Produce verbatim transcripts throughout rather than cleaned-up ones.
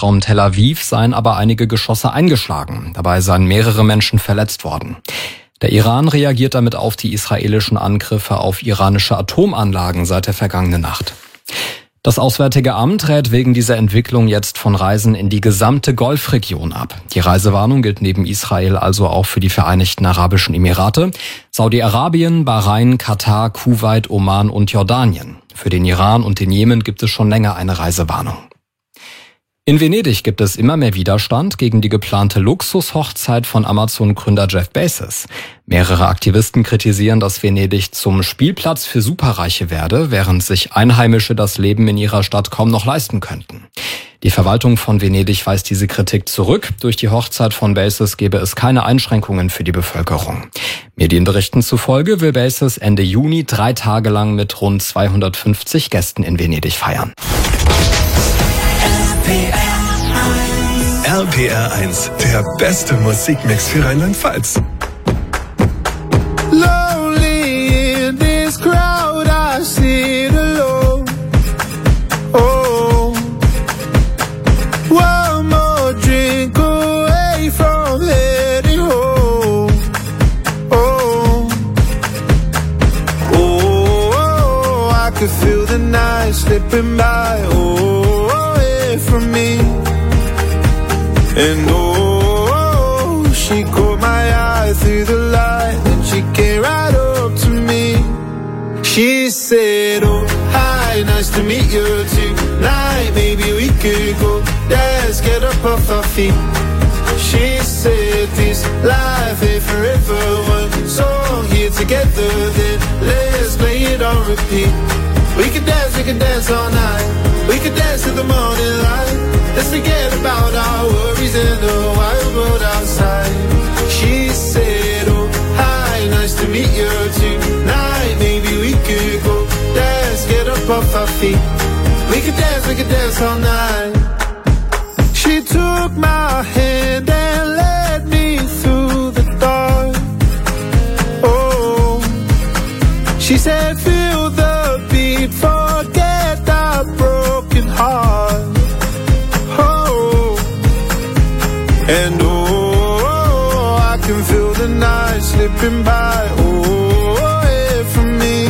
Raum Tel Aviv seien aber einige Geschosse eingeschlagen. Dabei seien mehrere Menschen verletzt worden. Der Iran reagiert damit auf die israelischen Angriffe auf iranische Atomanlagen seit der vergangenen Nacht. Das Auswärtige Amt rät wegen dieser Entwicklung jetzt von Reisen in die gesamte Golfregion ab. Die Reisewarnung gilt neben Israel also auch für die Vereinigten Arabischen Emirate, Saudi-Arabien, Bahrain, Katar, Kuwait, Oman und Jordanien. Für den Iran und den Jemen gibt es schon länger eine Reisewarnung. In Venedig gibt es immer mehr Widerstand gegen die geplante Luxushochzeit von Amazon-Gründer Jeff Bezos. Mehrere Aktivisten kritisieren, dass Venedig zum Spielplatz für Superreiche werde, während sich Einheimische das Leben in ihrer Stadt kaum noch leisten könnten. Die Verwaltung von Venedig weist diese Kritik zurück. Durch die Hochzeit von Bezos gebe es keine Einschränkungen für die Bevölkerung. Medienberichten zufolge will Bezos Ende Juni drei Tage lang mit rund zweihundertfünfzig Gästen in Venedig feiern. R P R eins, der beste Musikmix für Rheinland-Pfalz. Lonely in this crowd, I sit alone. Oh, one more drink away from heading home. Oh, oh, I could feel the night slipping by. Oh, away from me. And oh, she caught my eye through the light, and she came right up to me. She said, oh, hi, nice to meet you tonight. Maybe we could go dance, get up off our feet. She said, this life ain't forever. One song here together, then let's play it on repeat. We could dance, we could dance all night. We could dance till the morning light. Let's forget about our worries in the wild world outside. She said, oh, hi, nice to meet you tonight. Maybe we could go dance, get up off our feet. We could dance, we could dance all night. She took my hand and led me through the dark. Oh, she said, feel the beat, forget that broken heart. And oh, I can feel the night slipping by, oh, away from me.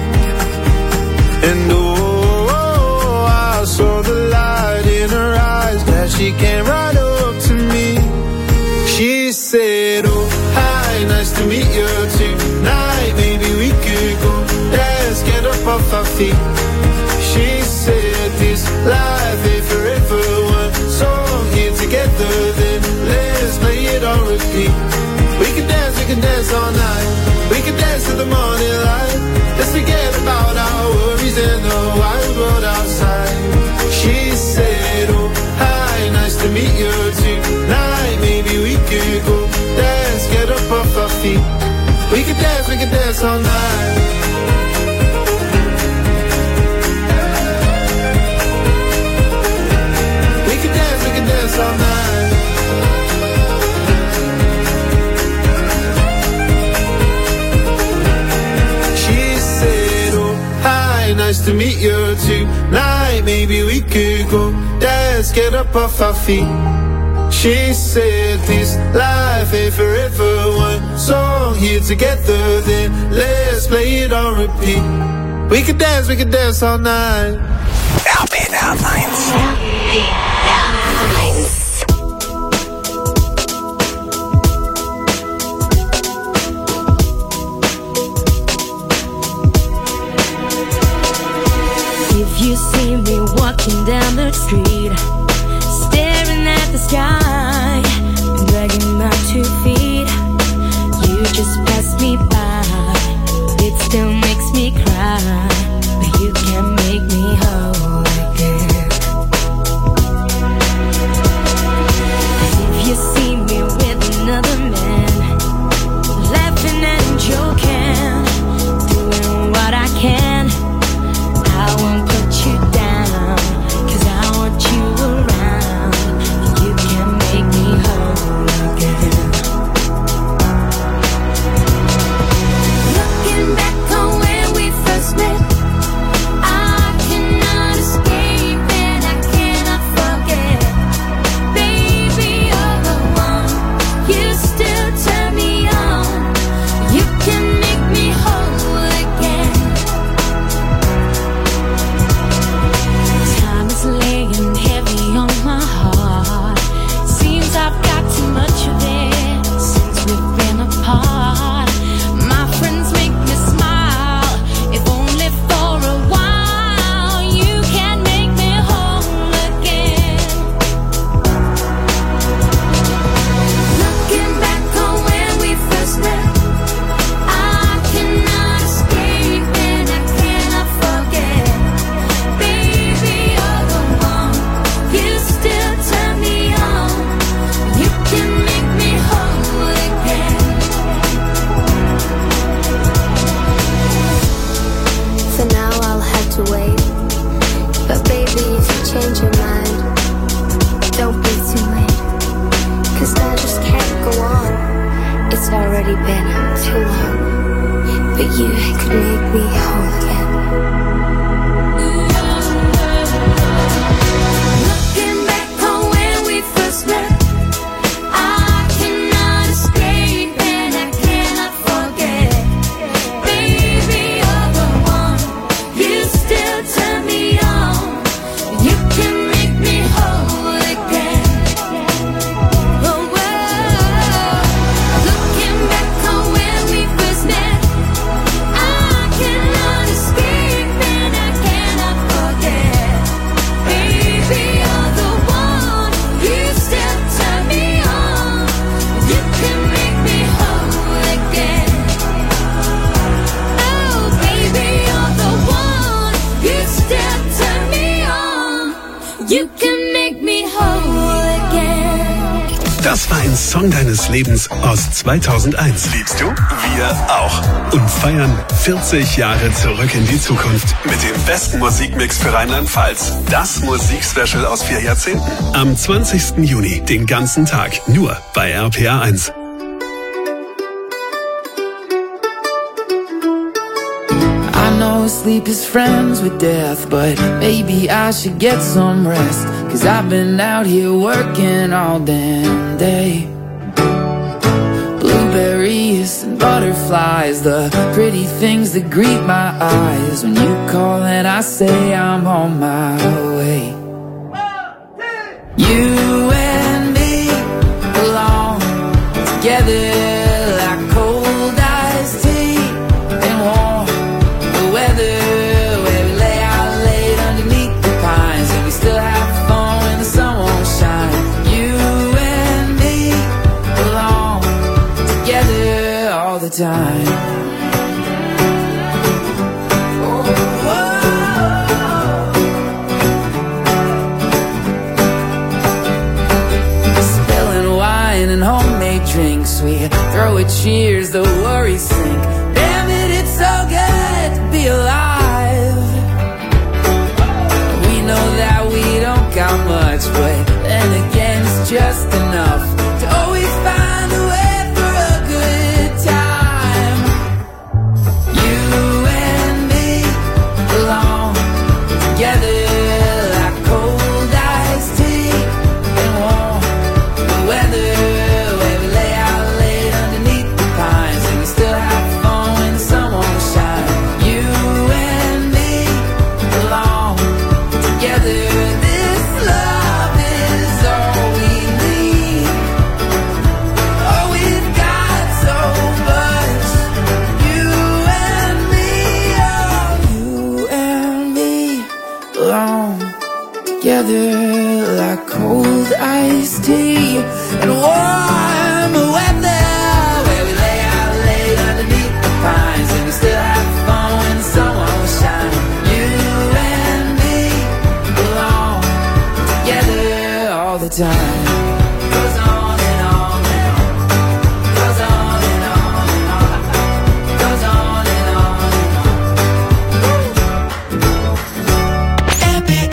And oh, I saw the light in her eyes that she came right up to me. She said, oh, hi, nice to meet you tonight. Maybe we could go dance, get up off our feet. She said, this life ain't forever. One song here together, then let's play it on repeat. We can dance, we can dance all night. We can dance till the morning light. Let's forget about our worries in the wild world outside. She said, oh, hi, nice to meet you tonight. Maybe we could go dance, get up off our feet. We can dance, we can dance all night. We can dance, we can dance all night. She said, oh, hi, nice to meet you tonight. Maybe we could go dance, get up off our feet. She said, this life ain't forever. One song here together, then let's play it on repeat. We could dance, we could dance all night. R P R eins. R P R eins. If you see me walking down the street, staring at the sky, dragging my two feet, you just pass me by. It still makes me cry, but you can make me whole again. If you see me with another man, laughing and joking, doing what I can, I won't put you down, 'cause I want you around. You can make me whole again. Das war ein Song deines Lebens aus zweitausendeins. Liebst du? Wir auch. Und feiern vierzig Jahre zurück in die Zukunft mit dem besten Musikmix für Rheinland-Pfalz. Das Musikspecial aus vier Jahrzehnten. Am zwanzigsten Juni, den ganzen Tag, nur bei R P R eins. I know sleep is friends with death, but maybe I should get some rest. Cause I've been out here working all damn day. Blueberries and butterflies, the pretty things that greet my eyes. When you call and I say I'm on my way. You and me belong together like cold iced tea and warm the weather, where we lay out late underneath the pines and we still have fun when the sun won't shine. You and me belong together all the time. Drinks, we throw a cheers, the worries sink. Damn it, it's so good to be alive. We know that we don't got much, but then again it's just enough to always find a way for a good time. You and me belong together like cold iced tea and warm the weather. Together like cold iced tea and warm weather, where we lay out late underneath the pines and we still have fun when the sun won't shine. You and me belong together all the time. Goes on and on and on. Goes on and on and on. Goes on and on and on. Happy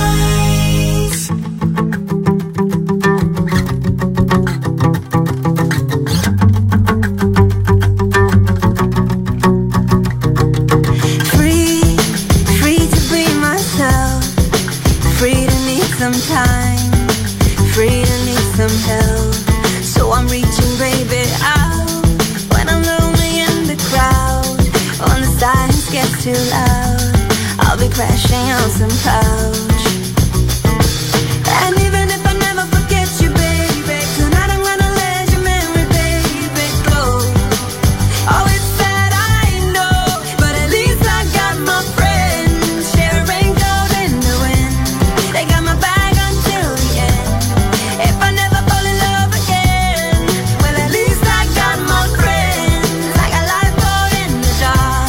too loud, I'll be crashing on some couch. And even if I never forget you, baby, tonight I'm gonna let your memory, baby, go. Oh, it's sad, I know, but at least I got my friends. Share a raincoat in the wind, they got my back until the end. If I never fall in love again, well, at least I got my friends. Like a lifeboat in the dark,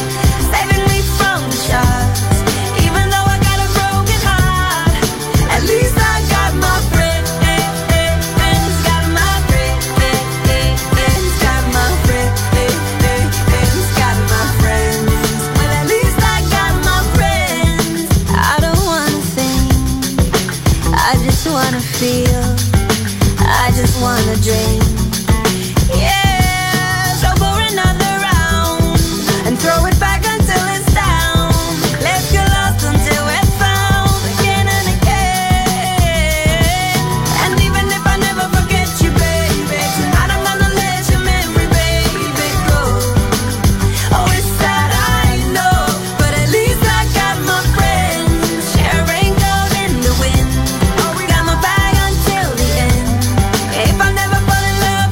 even though I got a broken heart, at least I got my friends, got my friends, got my friends, got my friends. Well, at least I got my friends. I don't wanna sing, I just wanna feel, I just wanna dream. Yeah, so for another round and throw it back until it's down. Let's get lost until we're found again and again. And even if I never forget you, baby, tonight I'm gonna let your memory, baby, go. Oh, it's sad, I know, but at least I got my friends. Share a raincoat in the wind, oh, we got my back until the end. If I never fall in love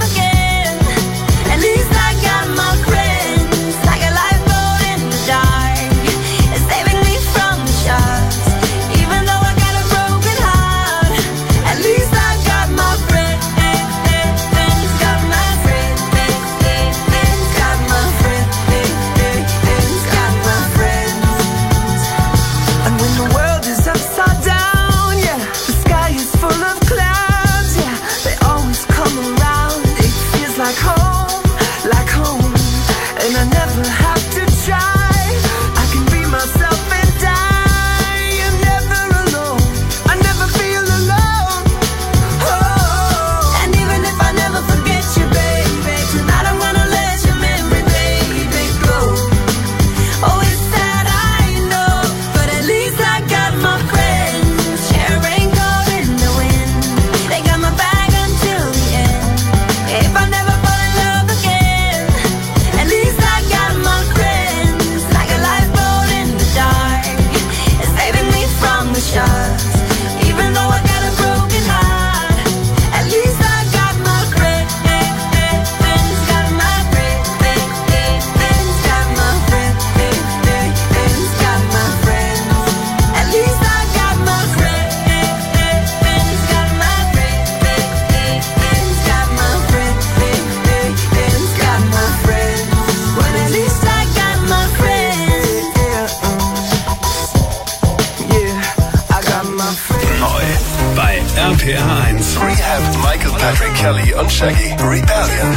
Patrick Kelly und Shaggy, Rebellion.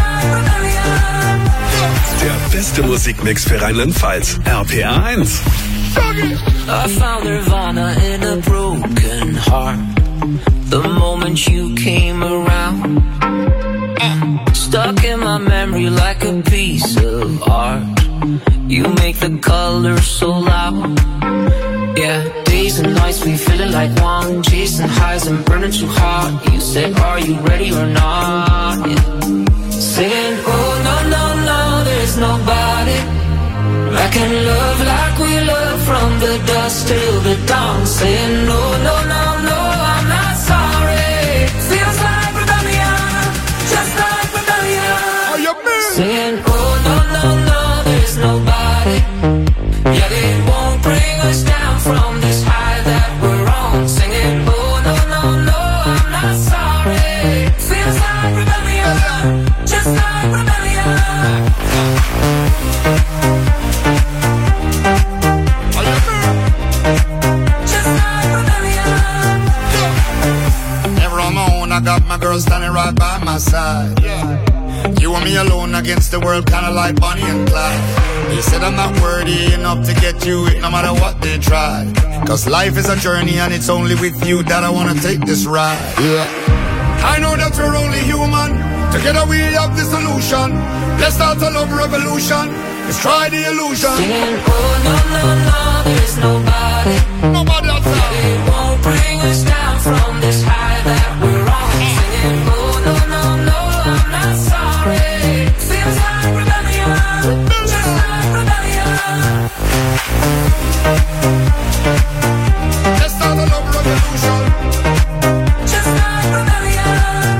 Der beste Musikmix für Rheinland-Pfalz, R P R eins. I found Nirvana in a broken heart. The moment you came around, stuck in my memory like a piece of art. You make the colors so loud. Yeah, days and nights we feeling like one, chasing highs and burning too hard. You said, are you ready or not? Yeah. Singing, oh no, no, no, there's nobody I can love like we love from the dusk till the dawn. Saying, no, no, no, no, I'm not sorry. Feels like rebellion, just like rebellion. Are you mean? Saying, oh no, no, no, there's nobody. Yeah, they won't bring us down from this high that we're on. Singing, oh no, no, no, I'm not sorry. Feels like rebellion, just like rebellion. I got my girl standing right by my side. Yeah. You and me alone against the world, kinda like Bonnie and Clyde. They said I'm not worthy enough to get you it, no matter what they try. Cause life is a journey and it's only with you that I wanna take this ride. Yeah. I know that we're only human. Together we have the solution. Let's start a love revolution. Let's try the illusion. Singing, oh no, no, no, there's nobody. Nobody outside. They won't bring us down from this high that we're on. Singing, oh no, no, no, I'm not sorry. Feels like rebellion, just like rebellion. Let's start a love revolution. Just like rebellion.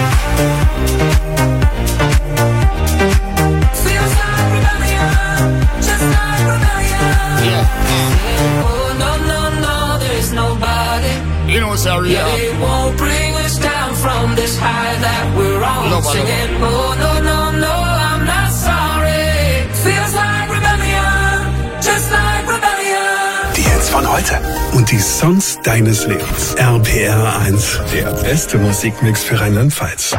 Feels like rebellion, just like rebellion. Yeah. Singing, oh no, no, no, there's nobody. You know, sorry. Yeah, they won't bring us down from this high that we're on. Love, Singing, oh no, no, no, I'm not sorry. Feels like rebellion, just like rebellion. Die Hits von heute und die Songs deines Lebens. R P R eins, der beste Musikmix für Rheinland-Pfalz.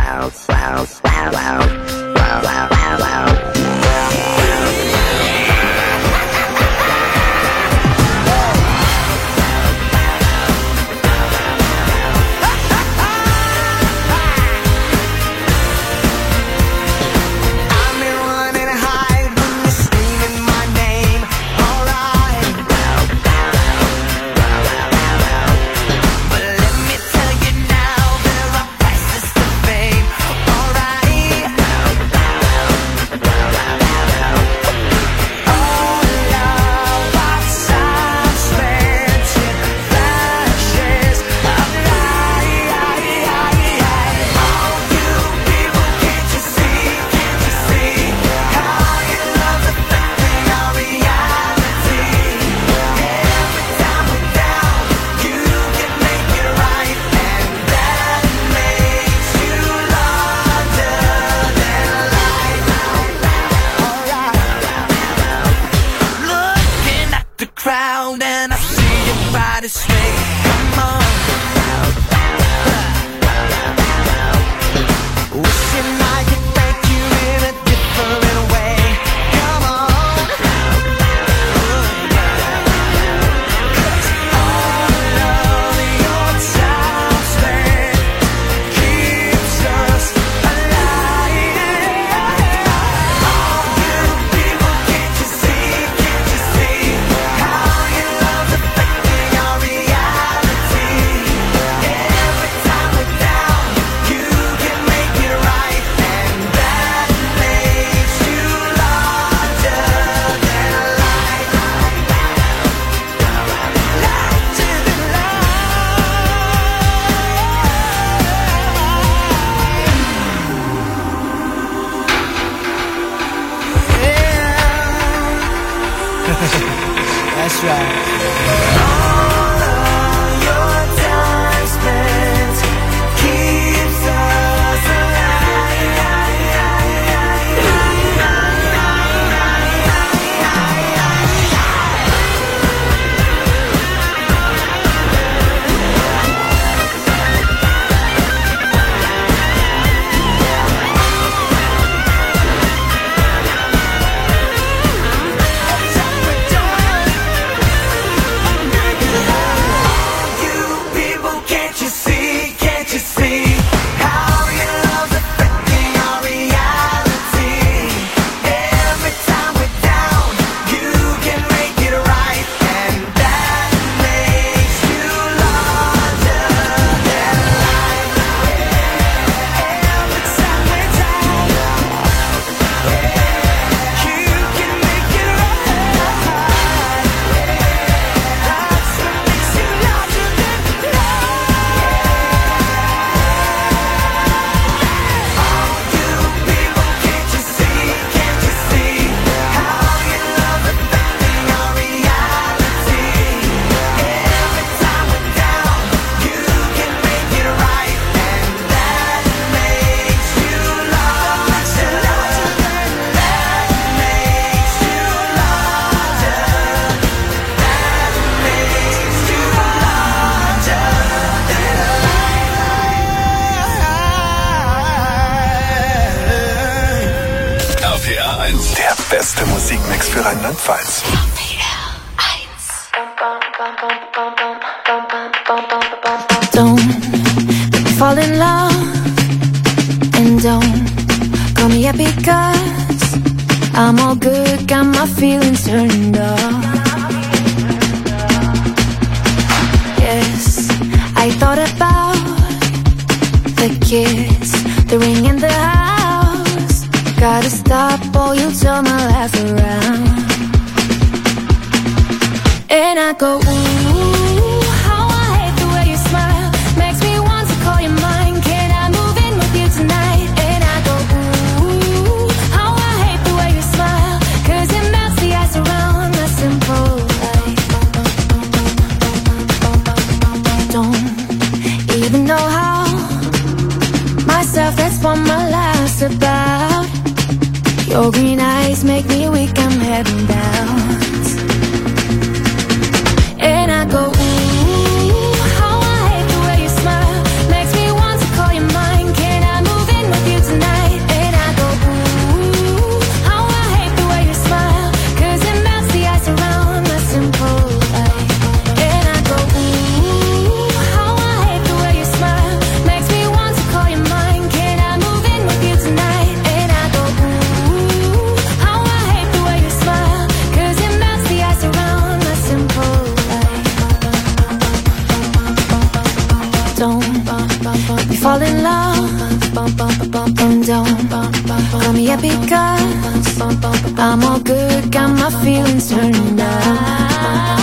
That's right. beste Musikmix für Rheinland-Pfalz. Don't fall in love and don't call me up because I'm all good, got my feelings turned off. Yes, I thought about the kiss, the ring in the house. Gotta stop or you'll turn my life around. And I go, ooh, how I hate the way you smile. Makes me want to call you mine. Can I move in with you tonight? And I go, ooh, how I hate the way you smile. Cause it melts the ice around my simple life. Don't even know how. Myself, that's what my life's about. Your green eyes make me weak, I'm heading down. And I go, ooh, how I hate the way you smile. Makes me want to call you mine. Can I move in with you tonight? And I go, ooh, how I hate the way you smile. Cause it melts the ice around my simple life. And I go, ooh, how I hate the way you smile. Makes me want to call you mine. Can I move in with you tonight? And I go, ooh, how I hate the way you smile. Cause it melts the ice around my simple life. Don't we fall in love and don't call me up because I'm all good, got my feelings turned on.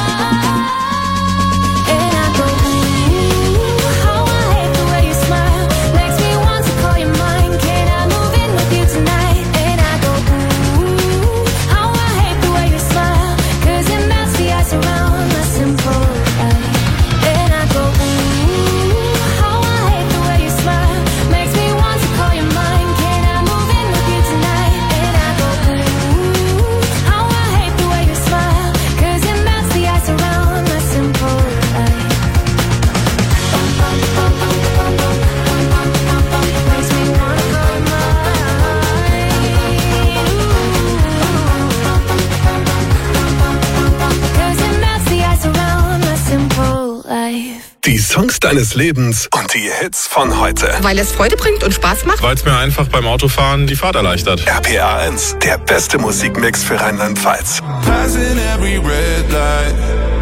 And I go, ooh, how I hate the way you smile. Makes me want to call you mine. Can I move in with you tonight? And I go, ooh, how I hate the way you smile. Cause it melts the ice around my simple life. And I go, ooh, how I hate the way you smile. Makes me want to call you mine. Can I move in with you tonight? And I go, ooh, how I hate the way you smile. Cause it melts the ice around my simple life. Makes me wanna call you mine. Cause it melts the ice around my simple life. Die Songs deines Lebens und die Hits von heute. Weil es Freude bringt und Spaß macht. Weil es mir einfach beim Autofahren die Fahrt erleichtert. R P R eins, der beste Musikmix für Rheinland-Pfalz. Passing every red light.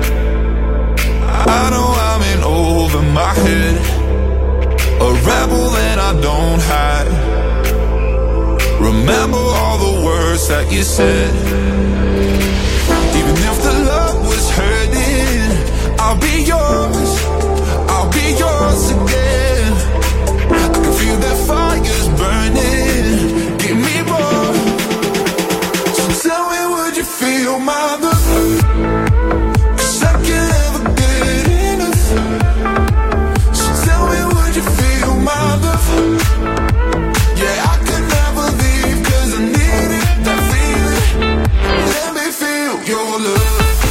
I know I'm in over my head. A rebel that I don't hide. Remember all the words that you said. Even if the love was hurting, I'll be yours. I'll be yours again. I can feel that fire's burning. Give me more. So tell me, would you feel my love? 'Cause I can't ever get enough. So tell me, would you feel my love? Yeah, I could never leave 'cause I needed that feeling. Let me feel your love.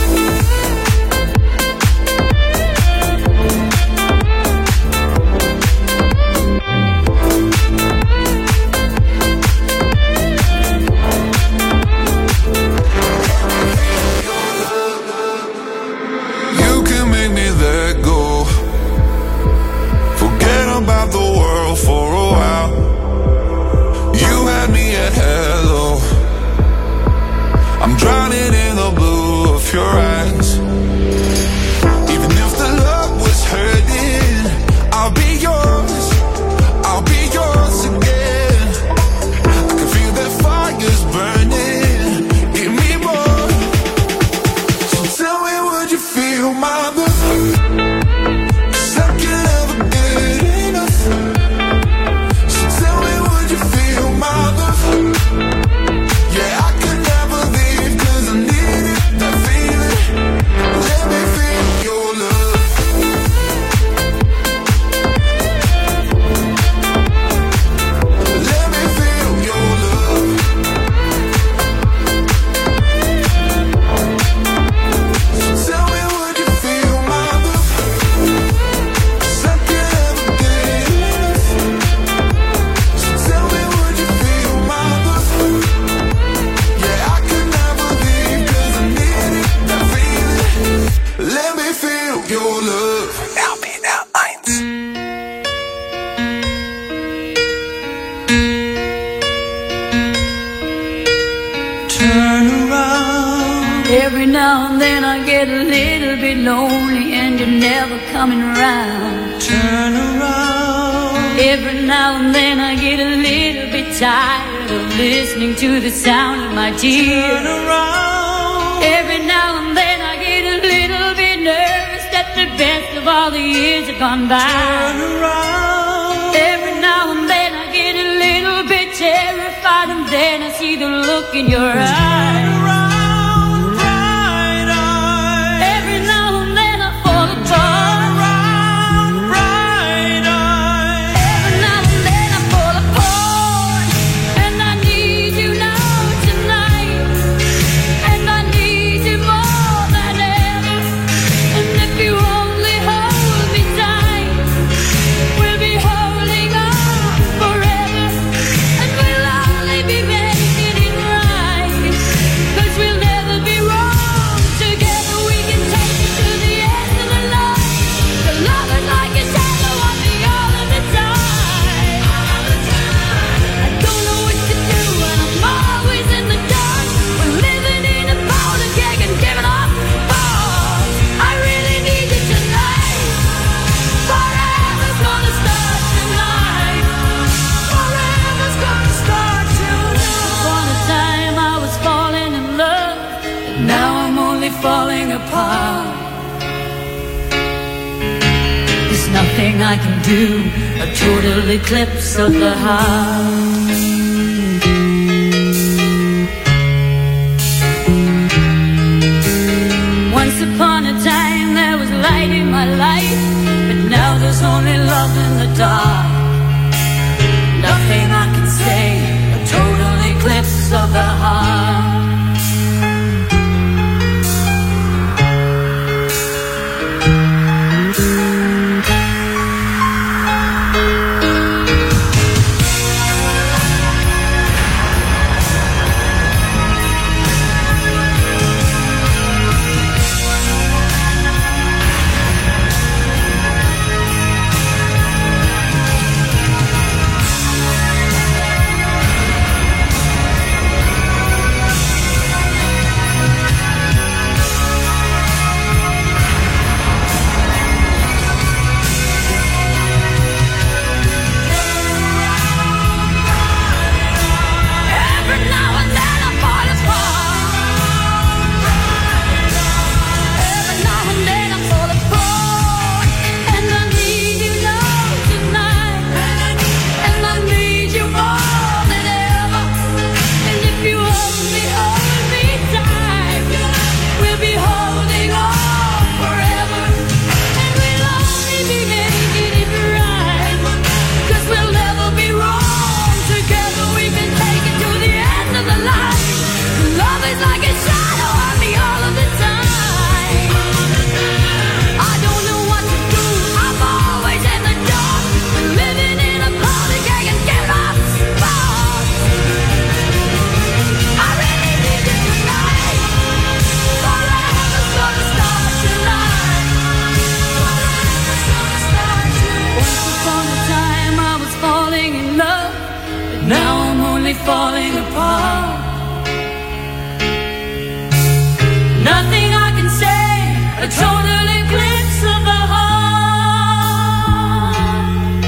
You can make me let go. Forget about the world for a while. You had me at hello. I'm drowning in the blue of your eyes. Even if the love was hurting, I'll be yours. I'll be yours again. I can feel that fire's burning. Give me more. So tell me, would you feel my love? 'Cause I can't ever get enough. So tell me, would you feel my love? Yeah, I could never leave 'cause I needed that feeling. Let me feel your love. Let me feel your love. So tell me, would you feel my love? your love. R B R eins. Turn around. Every now and then I get a little bit lonely and you're never coming around. Turn around. Every now and then I get a little bit tired of listening to the sound of my tears. Turn around. Every now and then I get a little bit nervous that the best of all the years have gone by. Turn around. Every now and then I get a little bit terrified and then I see the look in your eyes. Falling apart. There's nothing I can do, a total eclipse of the heart. Once upon a time there was light in my life, but now there's only love in the dark. Nothing I can say, a total eclipse of the heart. Falling apart. Nothing I can say, a total eclipse of the heart.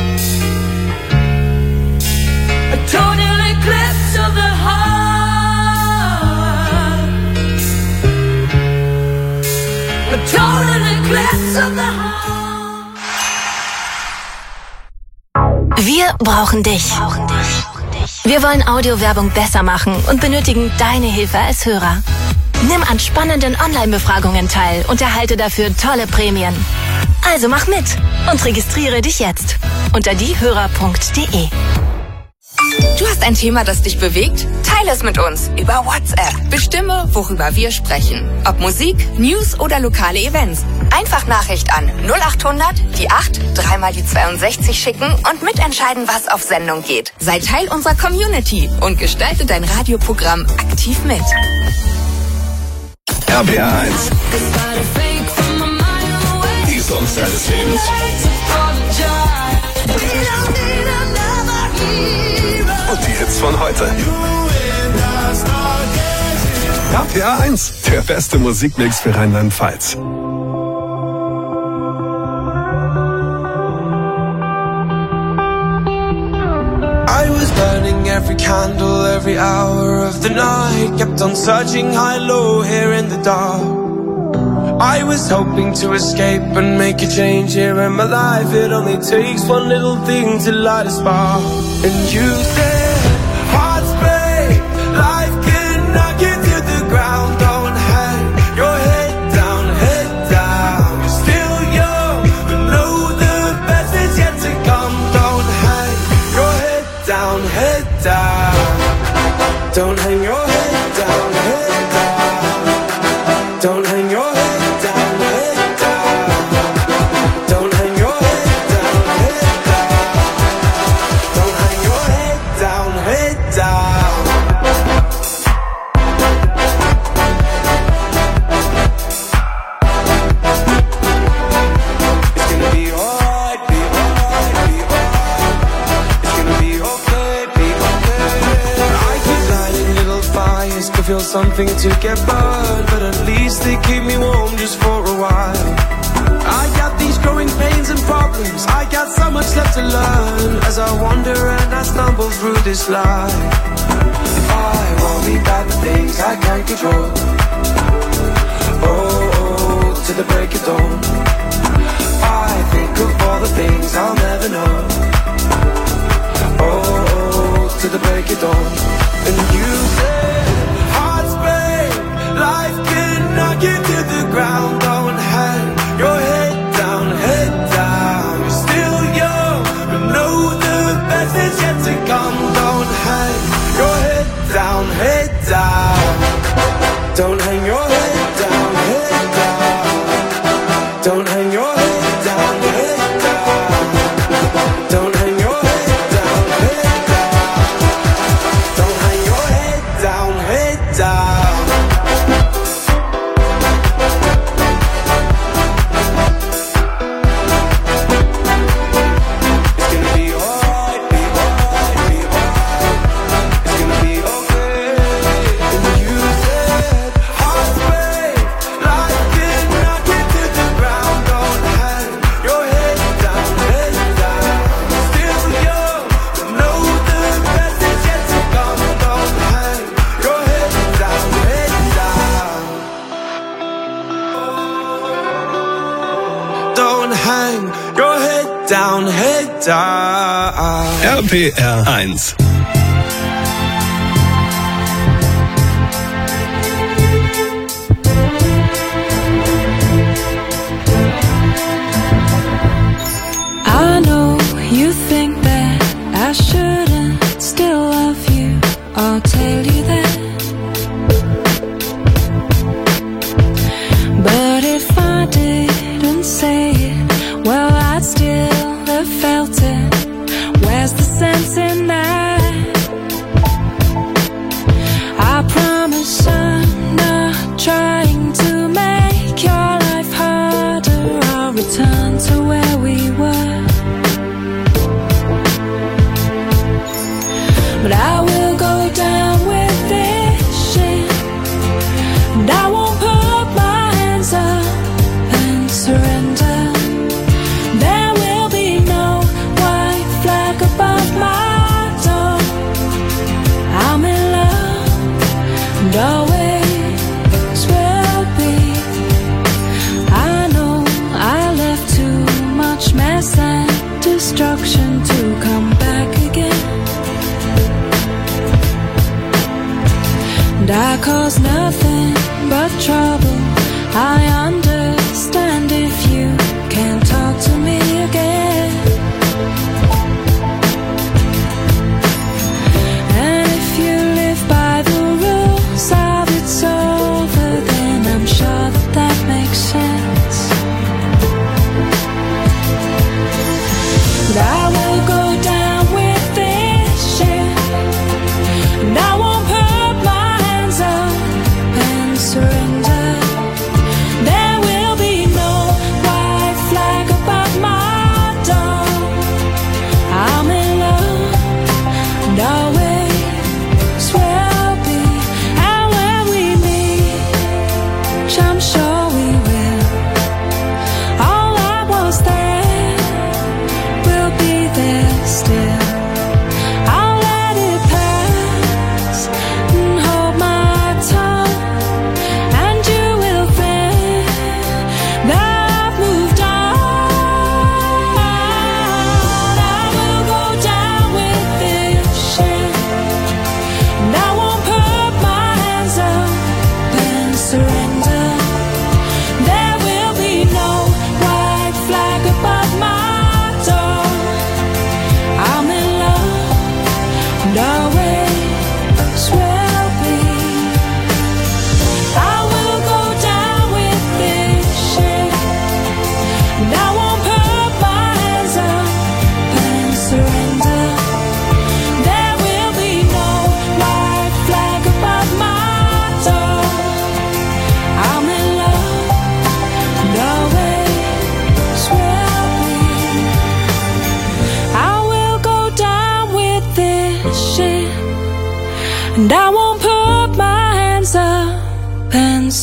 A total eclipse of the heart. A total eclipse of the heart. Wir brauchen dich. Wir wollen Audiowerbung besser machen und benötigen deine Hilfe als Hörer. Nimm an spannenden Online-Befragungen teil und erhalte dafür tolle Prämien. Also mach mit und registriere dich jetzt unter diehörer punkt de. Du hast ein Thema, das dich bewegt? Teile es mit uns über WhatsApp. Bestimme, worüber wir sprechen. Ob Musik, News oder lokale Events. Einfach Nachricht an null acht hundert, die acht, dreimal die zweiundsechzig schicken und mitentscheiden, was auf Sendung geht. Sei Teil unserer Community und gestalte dein Radioprogramm aktiv mit. R B R eins. Songs deines Lebens? Und die Hits von heute. R P R eins, der beste Musikmix für Rheinland-Pfalz. I was burning every candle, every hour of the night. Kept on searching high, low, here in the dark. I was hoping to escape and make a change here in my life. It only takes one little thing to light a spark. And you said, hearts break, life can knock you to the ground. Don't hang your head down, head down. You're still young, but know the best is yet to come. Don't hang your head down, head down. Don't hang your head down, head down. Don't hang your head. Feel something to get burned, but at least they keep me warm just for a while. I got these growing pains and problems, I got so much left to learn. As I wander and I stumble through this life, I worry about the things I can't control. Oh, oh, to the break of dawn, I think of all the things I'll never know. Oh, oh, to the break of dawn. And you say life can knock you to the ground. Don't hang your head down, head down. You're still young, but know the best is yet to come. Don't hang your head down, head down. Don't hang your head down, head down. Don't hang your head down, head down. Don't hang your head down, head down. Don't hang your head down, head down. Down, head down. R P R eins. I know you think that I shouldn't still love you. I'll tell you that. But if I didn't say it, well, I'd still have felt it. Where's the sense in that? I promise I'm not trying to make your life harder. I'll return to where we were. But I will go down with this shit, and I won't put my hands up and surrender. There will be no white flag above my door. I'm in love and always will be. I know I left too much mess and destruction to come back again. And I caused nothing but trouble. I understand if you can't talk to me again. And if you live by the rules of it's over, then I'm sure that that makes sense. But I will go down with this shit, and I won't put my hands up and surrender.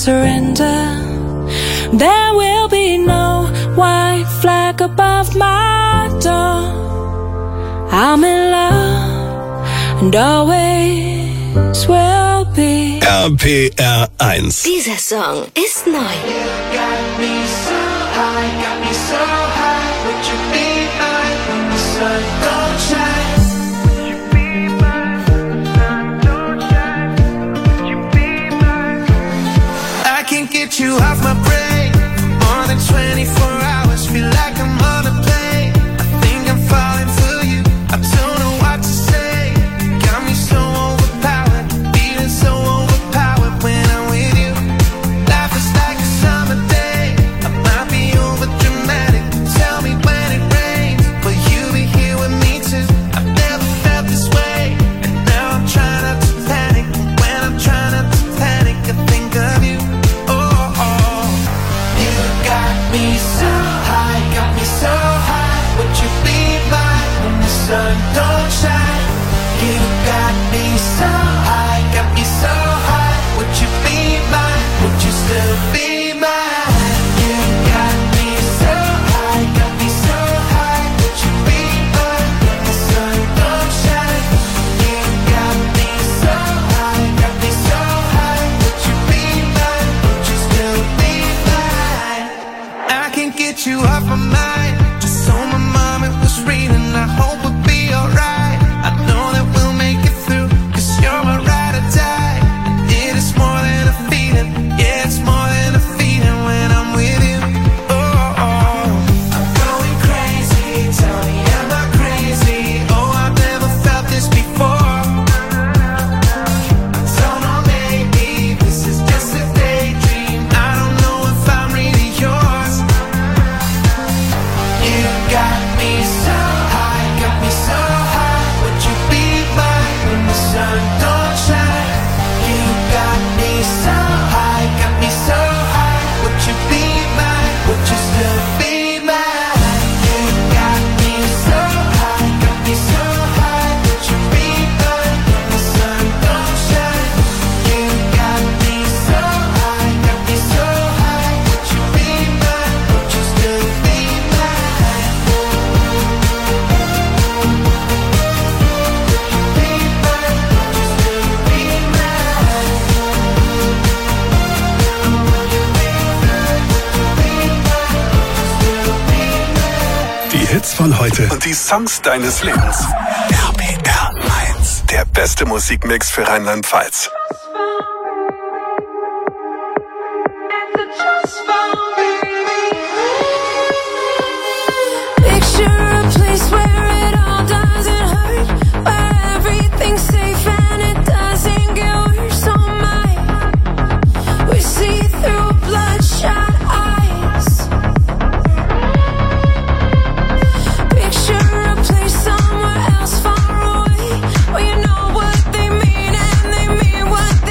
surrender. There will be no white flag above my door. I'm in love and always will be. R P R eins. Dieser Song ist neu. I can't get you off my brain more than twenty-four hours. Feel like I'm on a plane. I think I'm falling for you. I don't know what to say. Got me so overpowered, feeling so overpowered when I'm with you. Life is like a summer day. I might be over dramatic. Tell me when it rains, will you be here with me too? I've never felt this way, and now I'm trying not to panic. When I'm trying not to panic, I think of you. Me so high, got me so high. Would you be mine when the sun don't shine? You got me so high, got me so high. Would you be mine? Would you still be mine? You got me so high, got me so high. Would you be mine when the sun don't shine? You got me so high, got me so high. Would you be mine? Would you still be mine? I can't get you off my mind. Just so my mom it was reading. I hope we'll be alright. I know that we'll make it through, cause you're my ride or die. It is more than a feeling. Yeah, it's more than a feeling when I'm with you. Oh, oh. I'm going crazy. Tell me, am I crazy? Oh, I've never felt this before. I don't know, maybe this is just a daydream. I don't know if I'm really yours. You got me so high, got me so high. Would you be mine when the sun don't shine? You got me so high, got me so high. Would you be mine? Would you still be mine? You got me so high, got me so high. Would you be mine when the sun don't shine? You got me so high, got me so high. Would you be mine? Would you still be mine? Die Hits von heute und die Songs deines Lebens. R P R eins. Der beste Musikmix für Rheinland-Pfalz. Picture a place where it all doesn't hurt, where everything's safe and it doesn't get worse. Oh my, we see through bloodshot eyes. Picture a place somewhere else far away, where you know what they mean and they mean what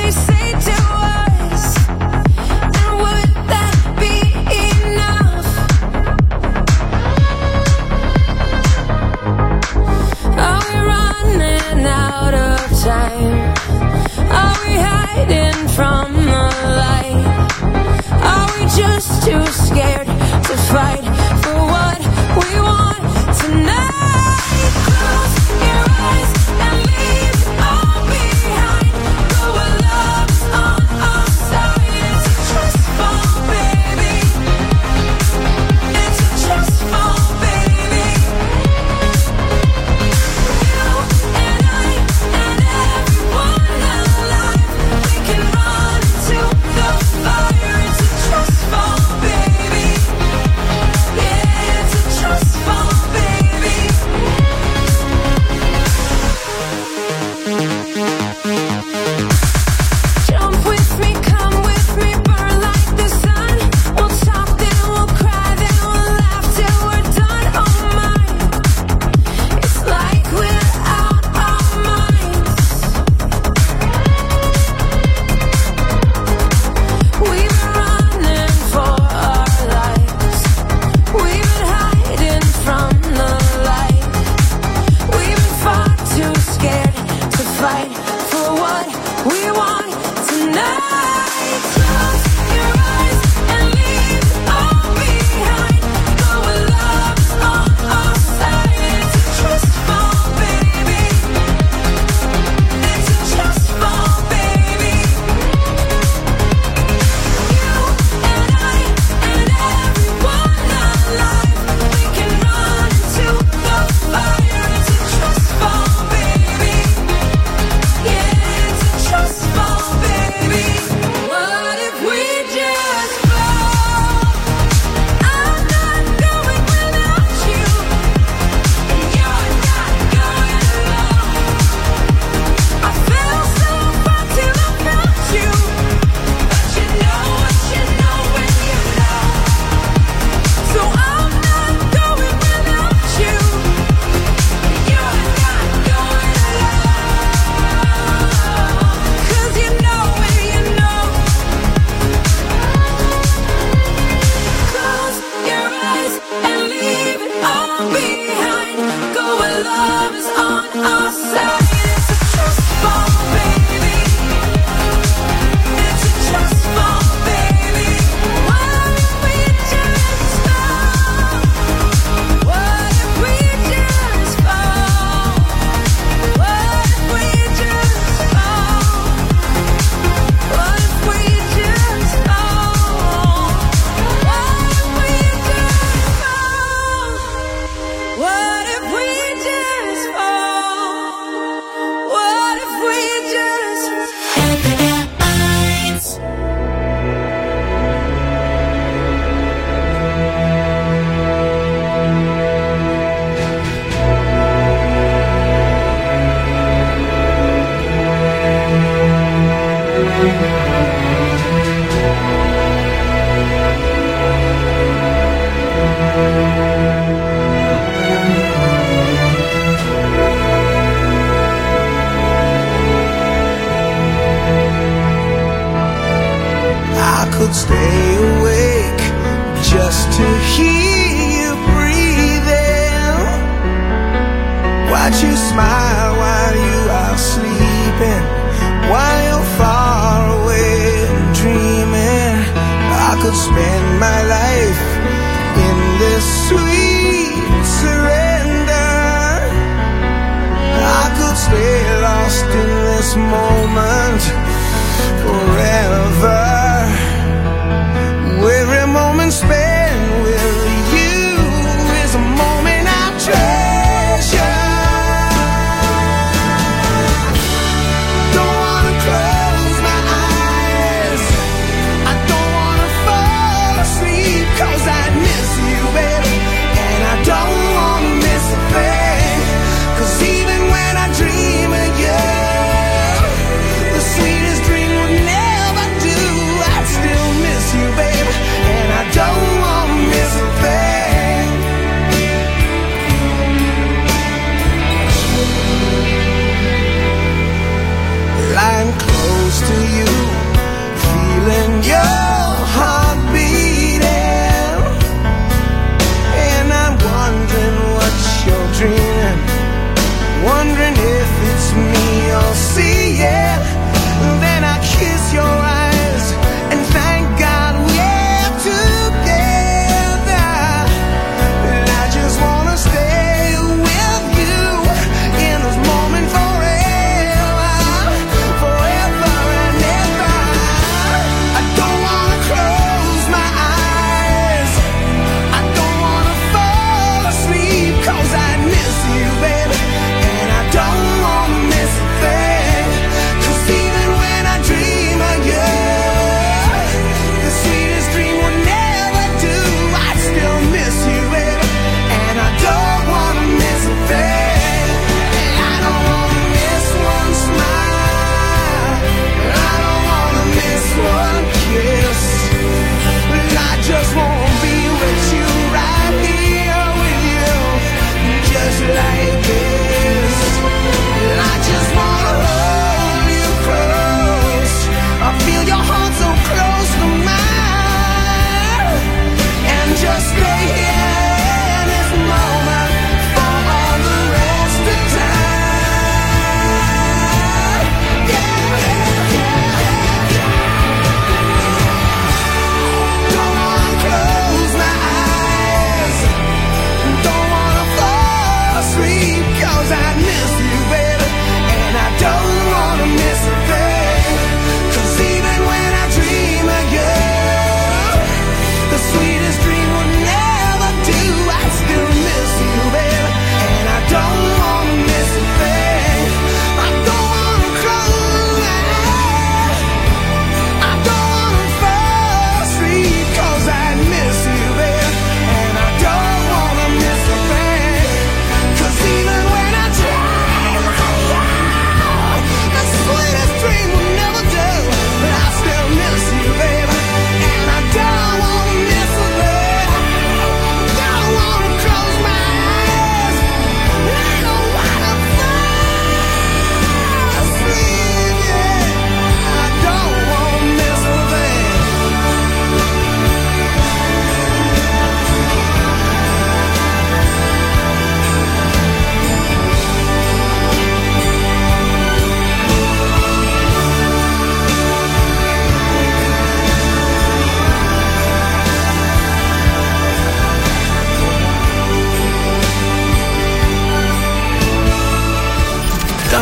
It's a trust fall, baby. Why don't we just stop?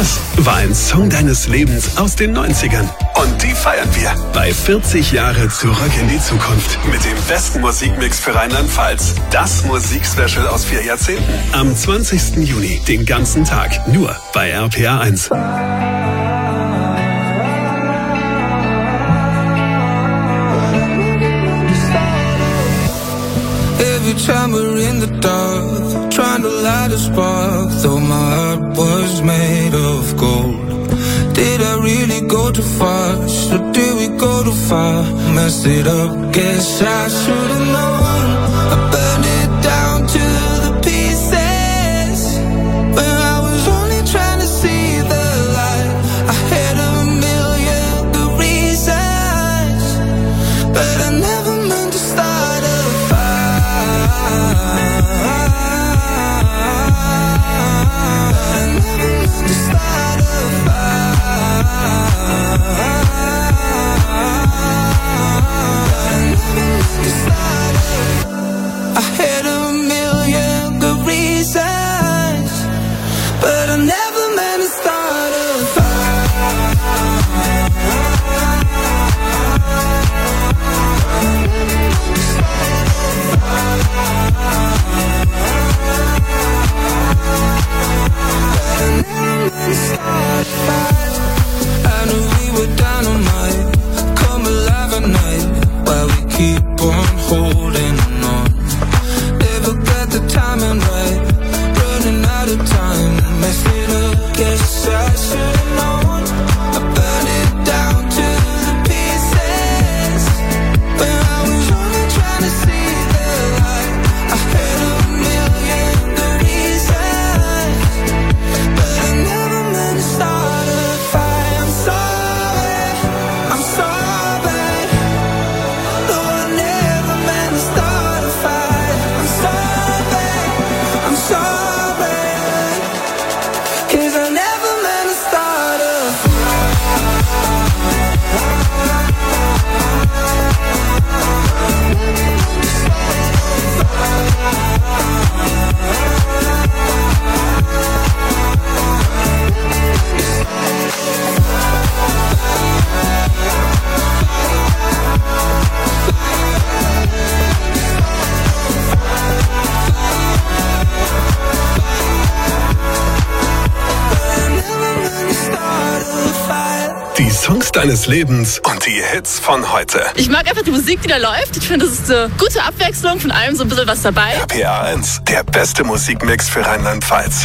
Das war ein Song deines Lebens aus den neunzigern. Und die feiern wir bei vierzig Jahre zurück in die Zukunft mit dem besten Musikmix für Rheinland-Pfalz. Das Musikspecial aus vier Jahrzehnten. Am zwanzigsten Juni, den ganzen Tag, nur bei R P R eins. Every time we're in the dark, trying to light a spark, though my heart was made of gold. Did I really go too far? Or did we go too far? Messed it up, guess I should've known. I burned it down to the pieces when I was only trying to see the light. I had a million good reasons, but I never meant to start a fire. I knew we were dynamite, come alive at night, while we keep on holding on. Never got the timing right, running out of time, messed it up, guess I should've known. I burned it down to the pieces when I was only trying to see the light. I had a million good reasons, but I never meant to start a fight. I'm sorry, I'm sorry. No, I never meant to start a fight. I'm sorry, I'm sorry. 'Cause I never meant to start a Die Songs deines Lebens und die Hits von heute. Ich mag einfach die Musik, die da läuft. Ich finde, das ist eine gute Abwechslung, von allem so ein bisschen was dabei. R P R eins, der beste Musikmix für Rheinland-Pfalz.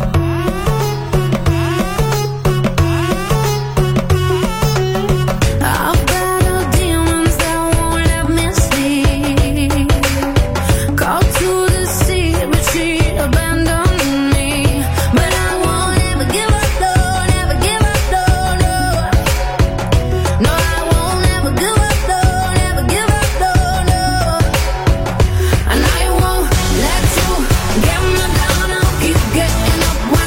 Get me down, I'll keep getting up when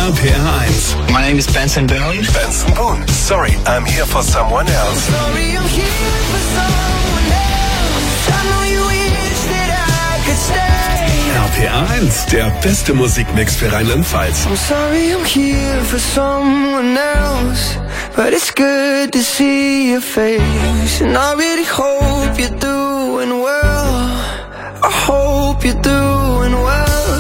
R P R eins. My name is Benson Boone. Benson Boone. Sorry, I'm here for someone else. Sorry, I'm here for someone else. I know you wish that I could stay. R P R eins, der beste Musikmix für Rheinland-Pfalz. I'm sorry, I'm here for someone else, but it's good to see your face. And I really hope you're doing well. I hope you're doing well.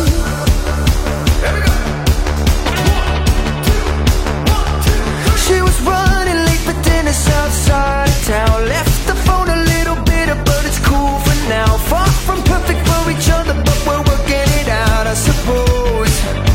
She was running late for dinner outside of town. Left the phone a little bitter, but it's cool for now. Far from perfect for each other, but we're working it out, I suppose.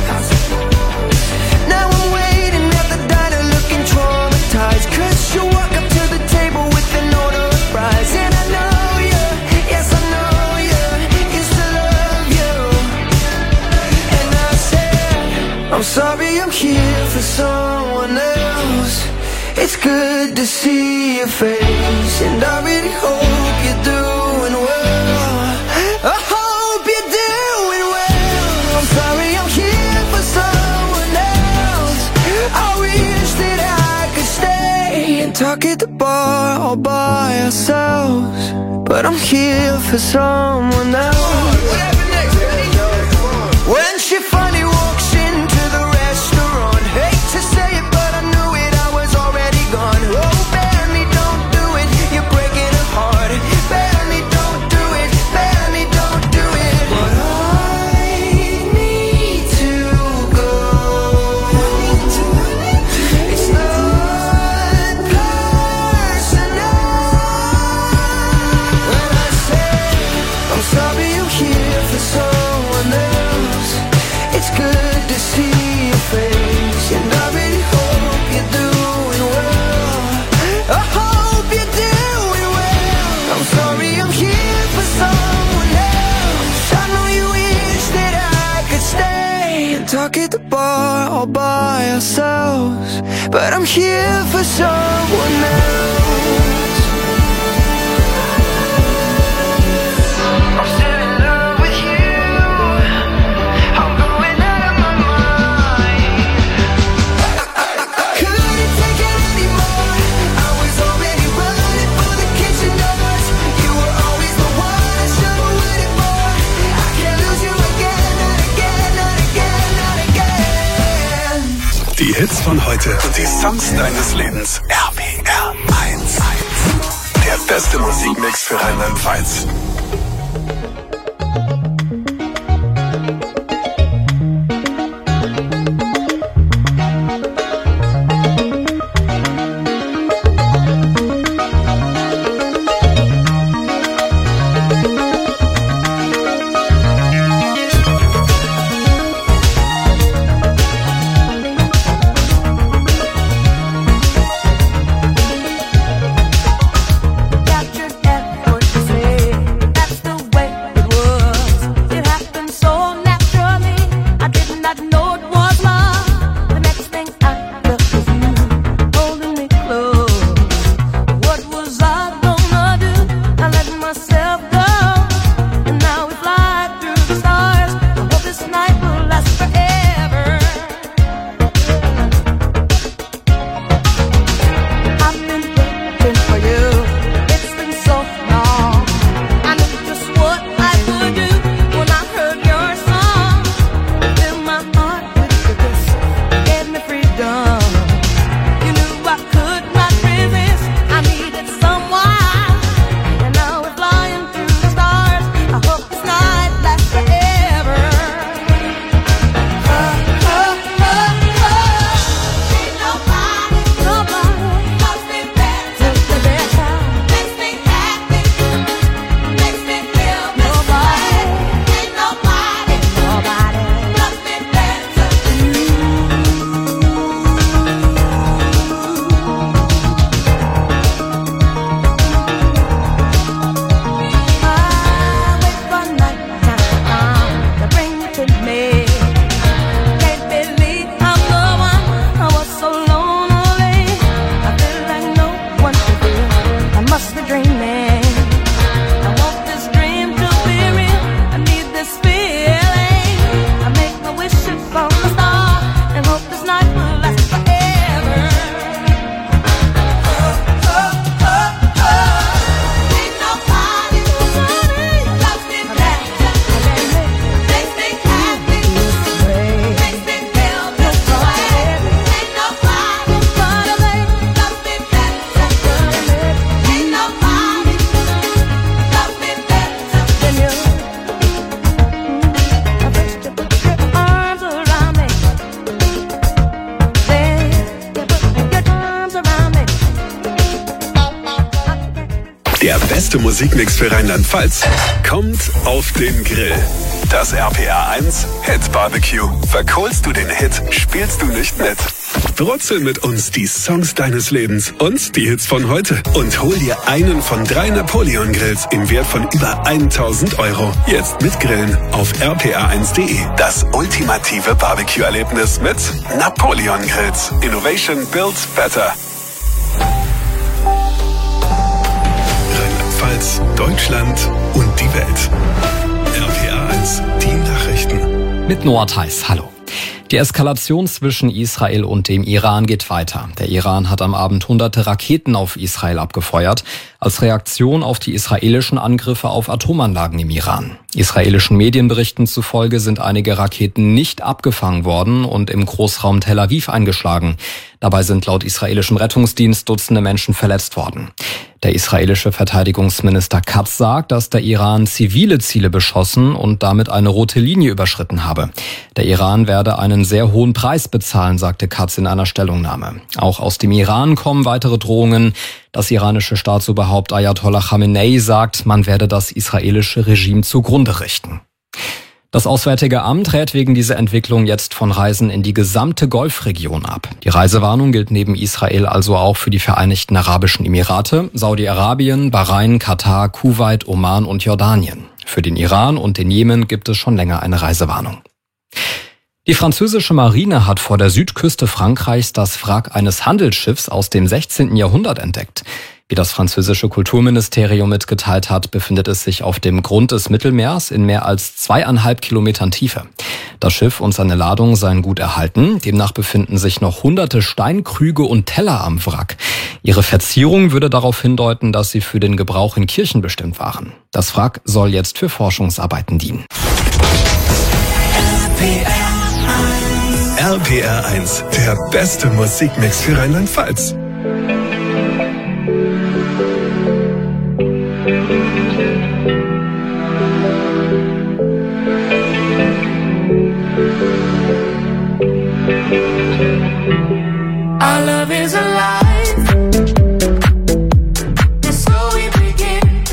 Now I'm waiting at the diner looking traumatized, cause you walk up to the table with an order of fries. And I know you, yes I know you, used to love you. And I said, I'm sorry, I'm here for someone else. It's good to see your face, and I really hope you're doing well. I hope you're doing well. I'm sorry, I'm here for someone else. I wish that I could stay and talk at the bar all by ourselves, but I'm here for someone else. When she finally walks into the restaurant, hate to say it, but I knew it, I was already gone. Oh, Benny, don't do it, you're breaking her heart. Benny, don't do it, Benny, don't do it. But I need to go. It's not personal. When I say I'm sorry, I'm here for someone else. It's good to see your face, and I really hope you're doing well. I hope you're doing well. I'm sorry, I'm here for someone else. I know you wish that I could stay and talk at the bar all by ourselves, but I'm here for someone else. I'm still in love with you. I'm going out of my mind. Couldn't take it anymore. I was already running for the kitchen doors. You were always the one I should have waited for. I can't lose you again, not again, not again, not again. Die Hits von heute und die Songs deines Lebens. R P R eins. Der beste Musikmix für Rheinland-Pfalz. Captured at what you say. Der beste Musikmix für Rheinland-Pfalz kommt auf den Grill. Das R P R eins Hit Barbecue. Verkohlst du den Hit, spielst du nicht mit. Brutzel mit uns die Songs deines Lebens und die Hits von heute. Und hol dir einen von drei Napoleon-Grills im Wert von über tausend Euro. Jetzt mit Grillen auf r p r eins punkt de. Das ultimative Barbecue-Erlebnis mit Napoleon-Grills. Innovation builds better. Rheinland-Pfalz, Deutschland und die Welt. R P R eins, die Nachrichten. Mit Noah Theis, hallo. Die Eskalation zwischen Israel und dem Iran geht weiter. Der Iran hat am Abend hunderte Raketen auf Israel abgefeuert, als Reaktion auf die israelischen Angriffe auf Atomanlagen im Iran. Israelischen Medienberichten zufolge sind einige Raketen nicht abgefangen worden und im Großraum Tel Aviv eingeschlagen. Dabei sind laut israelischem Rettungsdienst Dutzende Menschen verletzt worden. Der israelische Verteidigungsminister Katz sagt, dass der Iran zivile Ziele beschossen und damit eine rote Linie überschritten habe. Der Iran werde einen sehr hohen Preis bezahlen, sagte Katz in einer Stellungnahme. Auch aus dem Iran kommen weitere Drohungen. Das iranische Staatsoberhaupt Ayatollah Khamenei sagt, man werde das israelische Regime zugrunde richten. Das Auswärtige Amt rät wegen dieser Entwicklung jetzt von Reisen in die gesamte Golfregion ab. Die Reisewarnung gilt neben Israel also auch für die Vereinigten Arabischen Emirate, Saudi-Arabien, Bahrain, Katar, Kuwait, Oman und Jordanien. Für den Iran und den Jemen gibt es schon länger eine Reisewarnung. Die französische Marine hat vor der Südküste Frankreichs das Wrack eines Handelsschiffs aus dem sechzehnten Jahrhundert entdeckt. Wie das französische Kulturministerium mitgeteilt hat, befindet es sich auf dem Grund des Mittelmeers in mehr als zweieinhalb Kilometern Tiefe. Das Schiff und seine Ladung seien gut erhalten. Demnach befinden sich noch hunderte Steinkrüge und Teller am Wrack. Ihre Verzierung würde darauf hindeuten, dass sie für den Gebrauch in Kirchen bestimmt waren. Das Wrack soll jetzt für Forschungsarbeiten dienen. R P R eins, der beste Musikmix für Rheinland-Pfalz. Our love is alive. And so we begin.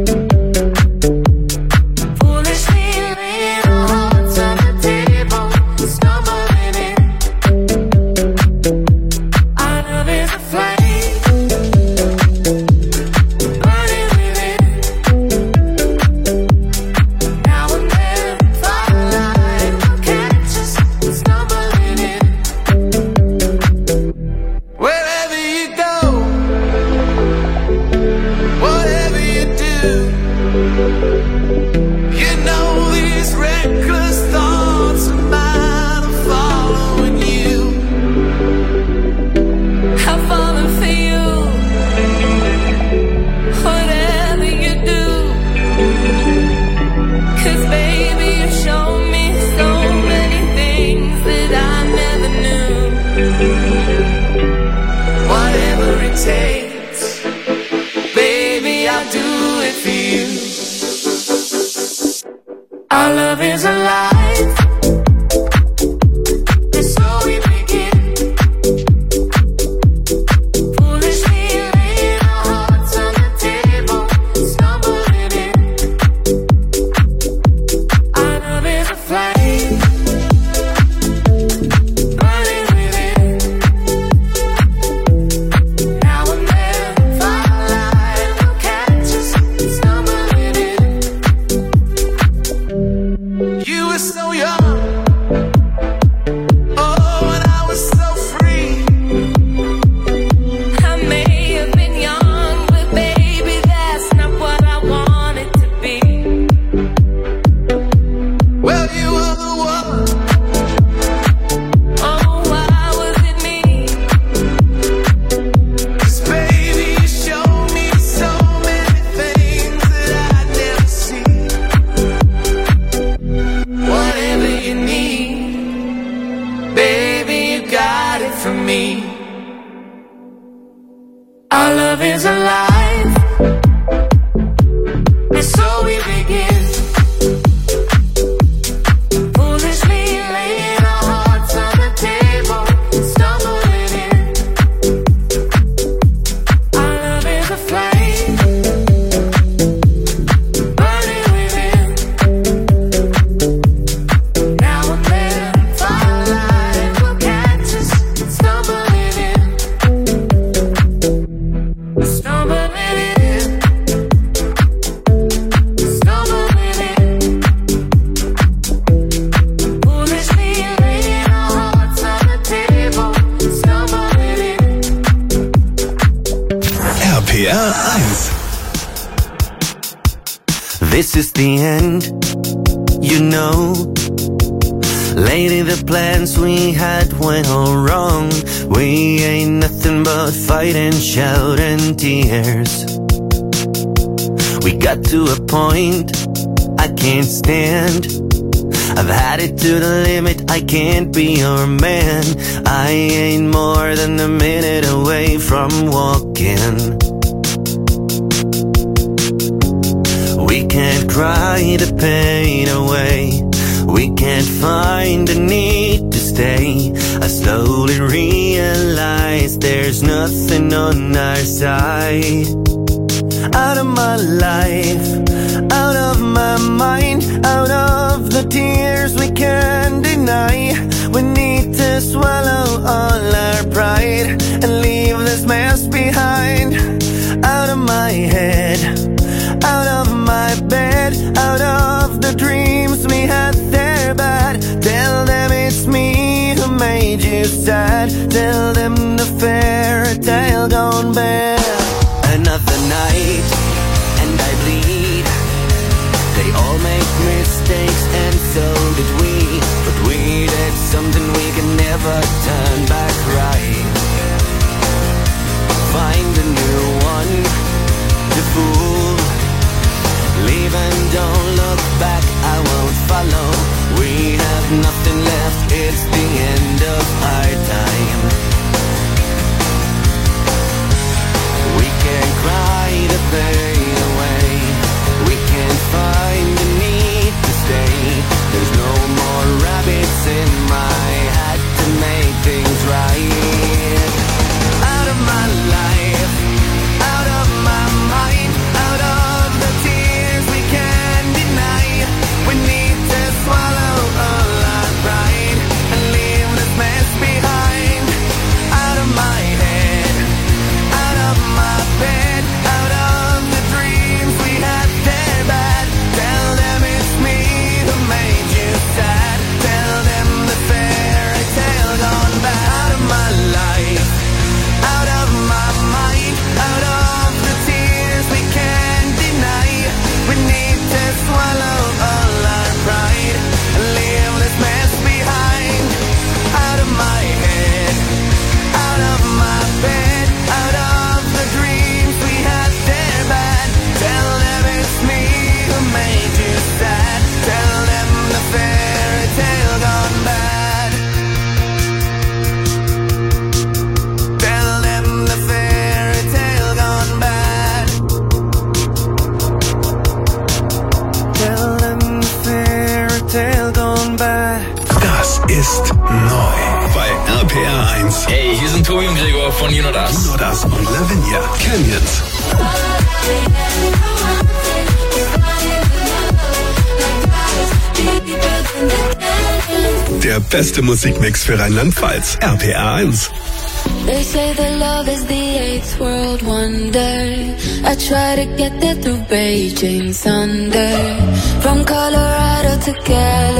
Foolishly laying our hearts on the table, stumbling in. Our love is a flame, burning within. Now and then, firelight will catch us stumbling in. Wherever you go, whatever you do, you know these reckless thoughts of mine are following you. I'm falling for you, whatever you do. 'Cause baby, you show me so many things that I never knew. Whatever it takes, baby, I'll do it for you. Our love is alive. And so we begin. Foolishly laying our hearts on the table, stumbling in. Our love is a flame, burning within. Now and then, firelight will catch us stumbling in. You were so young, oh, and I was so free. I may have been young, but baby, that's not what I wanted to be. Well, you were the one. Oh, why was it me? 'Cause baby, you showed me so many things that I'd never seen. Whatever you need, baby, you got it from me. Our love is alive. And so we begin. Foolishly laying our hearts on the table, stumbling in. Our love is a flame, R eins. This is the end, you know. Lately the plans we had went all wrong. We ain't nothing but fight and shout and tears. We got to a point I can't stand. I've had it to the limit, I can't be your man. I ain't more than a minute away from walking. We can't cry the pain away. We can't find the need to stay. I slowly realize there's nothing on our side. Out of my life, out of my mind, out of the tears we can't deny. We need to swallow all our pride and leave this mess behind. Out of my head, out of my bed, out of the dreams we had there bad. Tell them it's me who made you sad. Tell them the fairy tale gone bad. Another night and I bleed. They all make mistakes and so did we. But we did something we can never turn back right. Find a new one to fool. Leave and don't look back, I won't follow. We have nothing left, it's the end of our time. We can't cry the pain away. We can't find the need to stay. There's no more rabbits in my hat to make things right. Out of my life, out of my mind, out of the tears we can't deny. We need to swallow all our pride and leave this mess behind. Out of my head, out of my bed, out of the dreams we had there bad. Tell them it's me who made you sad. Tell them the fairy tale gone bad. Out of my life, out of my mind, out of the tears we can't deny. We need to swallow all our pride and leave this mess behind. Out of my head, out of my bed, out of the dreams we had there bad. Tell them it's me who made you sad. Tell them the fairy tale gone bad. Tell them the fairy tale gone bad. Tell them the fairy tale gone bad. Das ist neu bei R P R eins. Hey, hier sind Tobi und Gregor von You Know Das. You Know Das und Lavinia, Canyons. Der beste Musikmix für Rheinland-Pfalz. R P R eins. They say that love is the eighth world wonder. I try to get there through Beijing Thunder. From Colorado to California,